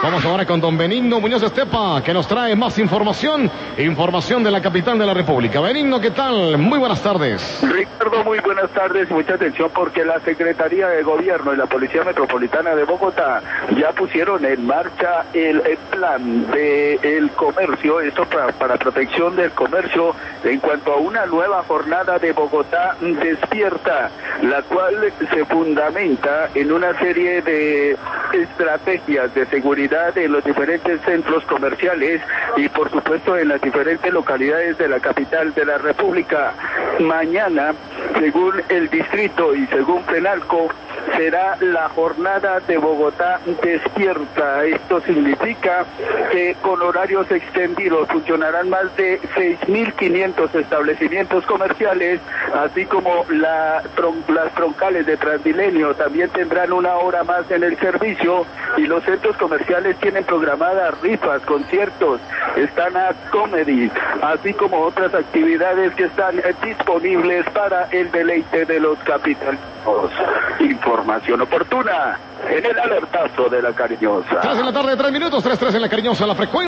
Vamos ahora con don Benigno Muñoz Estepa, que nos trae más información de la capital de la República. Benigno, ¿qué tal? Muy buenas tardes. Ricardo, muy buenas tardes. Mucha atención porque la Secretaría de Gobierno y la Policía Metropolitana de Bogotá ya pusieron en marcha el plan del comercio, esto para protección del comercio, en cuanto a una nueva jornada de Bogotá Despierta, la cual se fundamenta en una serie de estrategias de seguridad en los diferentes centros comerciales y por supuesto en las diferentes localidades de la capital de la República. Mañana, según el distrito y según Penalco, será la jornada de Bogotá Despierta. Esto significa que con horarios extendidos funcionarán más de 6.500 establecimientos comerciales, así como las troncales de Transmilenio también tendrán una hora más en el servicio, y los centros comerciales tienen programadas rifas, conciertos, stand-up comedy, así como otras actividades que están disponibles para el deleite de los capitalinos. Información oportuna en el alertazo de La Cariñosa. 3 de la tarde, 3 minutos, 3 en La Cariñosa, la frecuencia.